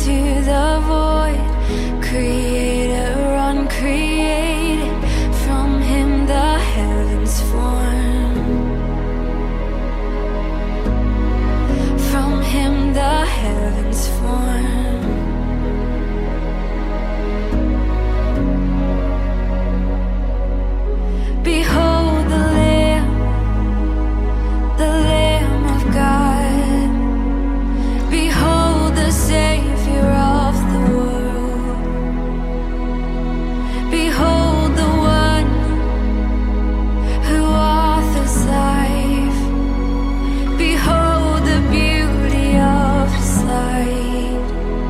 into the void, creator uncreated. From him the heavens formed. From him the heavens formed. Behold the Lamb of God. Behold the Savior of the world. Behold the one who authors life. Behold the beauty of his light.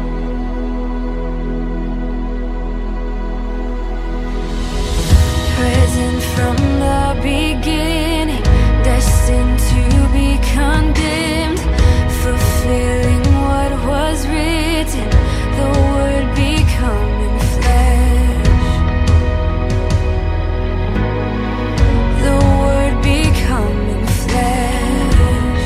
Present from the beginning, destined to be condemned, fulfilling what was written, the word becoming flesh. The word becoming flesh.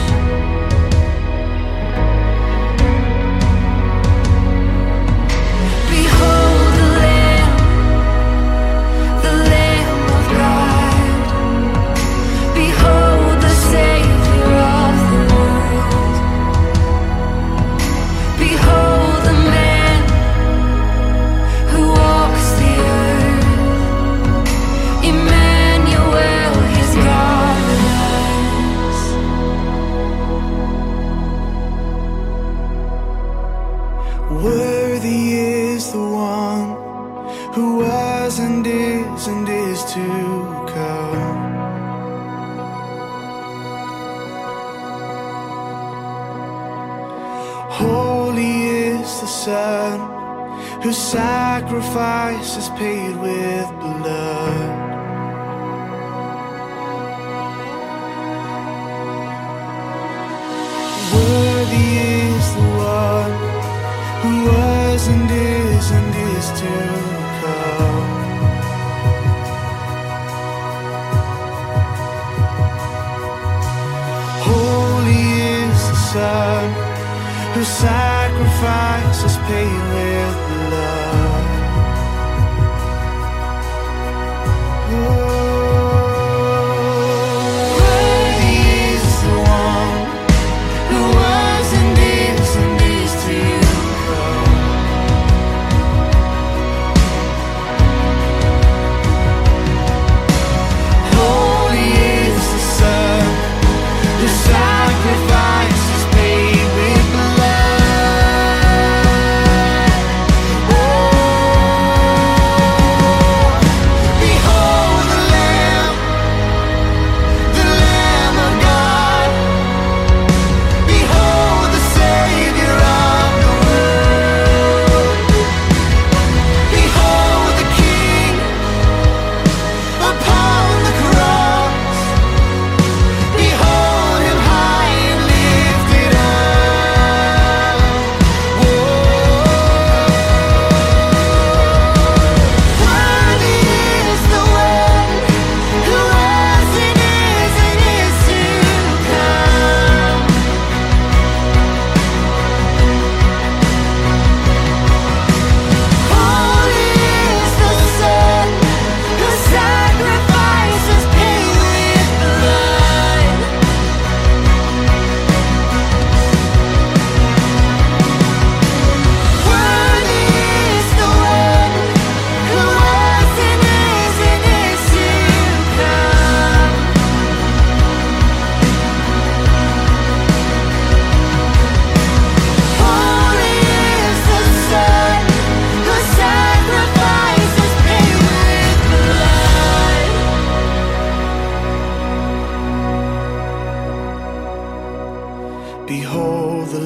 Behold the Lamb of God. Behold the Savior of the world. Behold the man who walks the earth. Emmanuel, his God with us. Worthy is the one who was and is to come. Holy is the Son whose sacrifice is paid with blood. Worthy is the one who was and is to come. Holy is the Son whose sacrifice is paid with blood. Worthy is the one who was and is to come. Holy is the Son whose sacrifice is paid with blood. Oh, behold the Lamb of God. Behold the Savior of the world. Behold the King upon the cross. Behold him high and lifted up. Worthy is the one who was and is to come. Holy is the Son whose sacrifice is paid with blood. Worthy is the one who was and is to come. Holy is the Son whose sacrifice is paid with blood. Behold the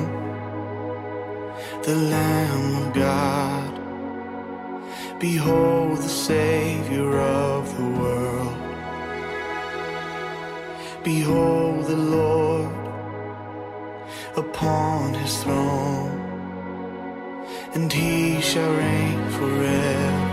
Lamb of God. Behold the Savior of the world. Behold the Lord upon his throne, and he shall reign forever.